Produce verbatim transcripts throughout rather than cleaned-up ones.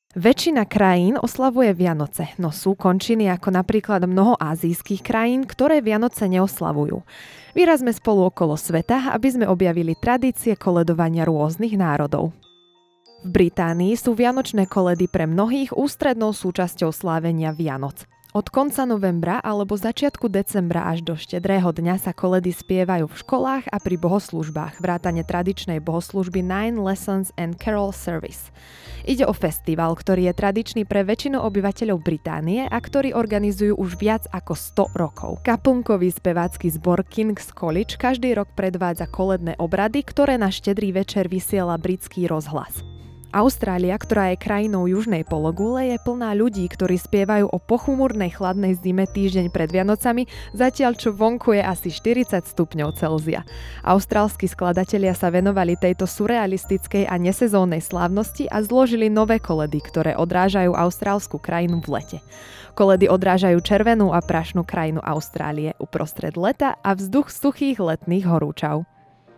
Väčšina krajín oslavuje Vianoce, no sú končiny ako napríklad mnoho ázijských krajín, ktoré Vianoce neoslavujú. Vyrazme spolu okolo sveta, aby sme objavili tradície koledovania rôznych národov. V Británii sú vianočné koledy pre mnohých ústrednou súčasťou slávenia Vianoc. Od konca novembra alebo začiatku decembra až do štedrého dňa sa koledy spievajú v školách a pri bohoslúžbách, vrátane tradičnej bohoslúžby Nine Lessons and Carol Service. Ide o festival, ktorý je tradičný pre väčšinu obyvateľov Británie a ktorý organizujú už viac ako sto rokov. Kaplnkový spevácky zbor King's College každý rok predvádza koledné obrady, ktoré na štedrý večer vysiela britský rozhlas. Austrália, ktorá je krajinou južnej pologule, je plná ľudí, ktorí spievajú o pochmúrnej chladnej zime týždeň pred Vianocami, zatiaľ čo vonku je asi štyridsať stupňov Celzia. Austrálski skladatelia sa venovali tejto surrealistickej a nesezónnej slávnosti a zložili nové koledy, ktoré odrážajú austrálsku krajinu v lete. Koledy odrážajú červenú a prašnú krajinu Austrálie uprostred leta a vzduch suchých letných horúčav.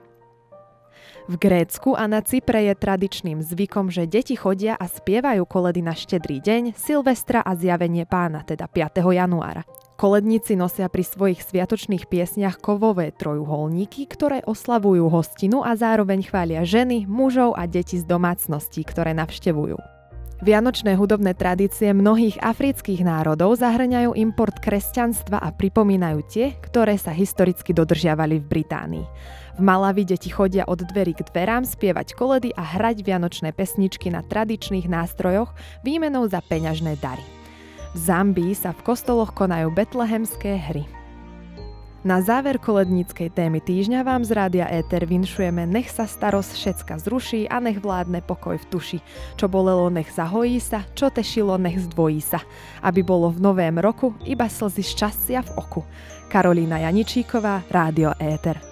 V Grécku a na Cypre je tradičným zvykom, že deti chodia a spievajú koledy na štedrý deň, Silvestra a zjavenie Pána, teda piateho januára. Koledníci nosia pri svojich sviatočných piesniach kovové trojuholníky, ktoré oslavujú hostinu a zároveň chvália ženy, mužov a deti z domácností, ktoré navštevujú. Vianočné hudobné tradície mnohých afrických národov zahŕňajú import kresťanstva a pripomínajú tie, ktoré sa historicky dodržiavali v Británii. V Malawi deti chodia od dverí k dverám spievať koledy a hrať vianočné pesničky na tradičných nástrojoch výmenou za peňažné dary. V Zambii sa v kostoloch konajú betlehemské hry. Na záver koledníckej témy týždňa vám z Rádia Éter vinšujeme Nech sa starosť všetka zruší a nech vládne pokoj v tuši. Čo bolelo, nech zahojí sa, čo tešilo, nech zdvojí sa. Aby bolo v novém roku iba slzy šťastia v oku. Karolína Janičíková, Rádio Éter.